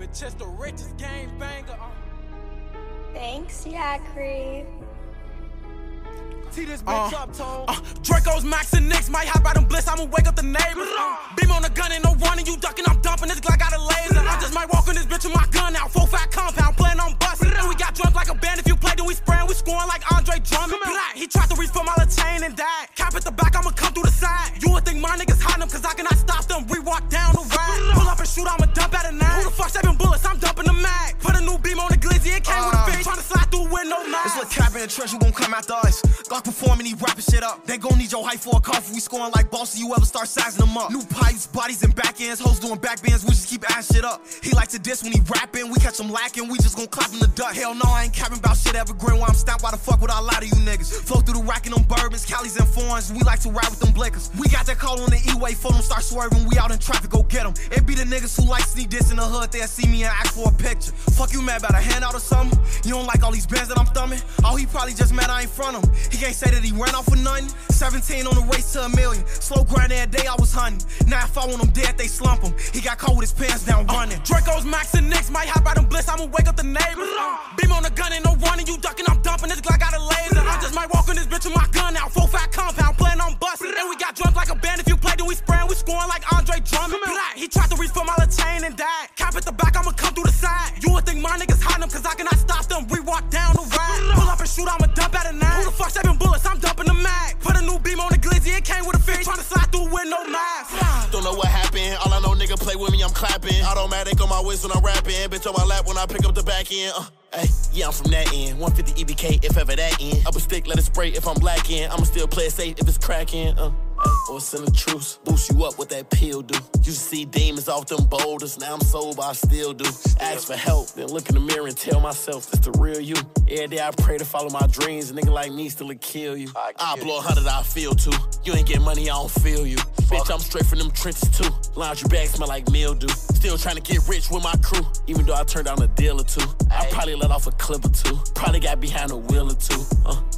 Just the richest game banger. Thanks, Yakri. See this bitch up, Tone. Dracos, Max, and Nicks might hop out and bliss. I'ma wake up the neighbors. Beam on the gun, ain't no running. You ducking, I'm dumping. This Glock got a laser. I just might walk in this bitch with my gun out. 4-5 compound, playing on busting. And we got drunk like a band. If you play, then we spraying. We scoring like Andre Drummond. He tried to reach for my little chain and died. Cap at the back, I'ma come through the side. You would think my niggas hiding them, cause I cannot stop them. We walk down the ride. Pull up and shoot, I'ma dump at a 9. Who the fuck saving bullets? I'm dumping the mag. Put a new beam on the glizzy, it came with a fade. Trying to slide through with no mag. This little cap in the trench, you gon' come after us. Glock performing, he rapping shit up. They gon' need your height for a coffee. We scoring like boss, you ever start sizing them up. New pipes, bodies, and back ends. Hoes doing back bends, we just keep ass shit up. He like to diss when he rapping. We catch him lacking, we just gon' clap him the duck. Hell no, I ain't capping about shit evergreen. While I'm stopped, why the fuck would I lie to you niggas? Flow through the rack in them bourbons, Cali's and foreigns. We like to ride with them blickers. We got that call on the E-way, for them start swerving. We out in traffic, go get them. It be the niggas who like sneak diss in the hood. They'll see me and ask for a picture. Fuck you mad about a handout or something? You don't like all these bands that I'm thumbing? Oh, he probably just mad I ain't front him. He can't say that he ran off with nothing. 17 on the race to a million. Slow grind every day I was hunting. Now if I want him dead, they slump him. He got caught with his pants down running. Dracos, Max, and Nicks might hop out and bliss. I'ma wake up the neighbors. Beam on the gun, ain't no running. You ducking, I'm dumping. This Glock got a laser. I just might walk in this bitch with my gun out. 4-5 compound, playing on busting. And we got drunk like a band. If you play, then we spraying. We scoring like Andre Drummond. He tried to reach for my little chain and died. Cap at the back, I'ma come through the side. You would think my niggas hiding them, cause I cannot stop them. We walk down the ride. Pull up and shoot, I'ma dump at a 9. Who the fuck saving bullets? I'm dumping the mag. Put a new beam on the glizzy, it came with a fade. Trying to slide through with no mask. Don't know what happened. All I know, nigga play with me, I'm clapping. Automatic on my waist when I'm rapping. Bitch on my lap when I pick up the back end. Hey, yeah, I'm from that end. 150 EBK if ever that end. Up a stick, let it spray if I'm black in. I'ma still play it safe if it's cracking. Or send a truce, boost you up what that pill do. Used to see demons off them boulders, now I'm sober, I still do. Ask for help, then look in the mirror and tell myself it's the real you. Every day I pray to follow my dreams, a nigga like me still would kill you. I blow 100, I feel too. You ain't get money, I don't feel you. Bitch, I'm straight from them trenches too. Laundry bag smell like mildew. Still trying to get rich with my crew, even though I turned down a deal or two. I probably let off a clip or two. Probably got behind a wheel or two.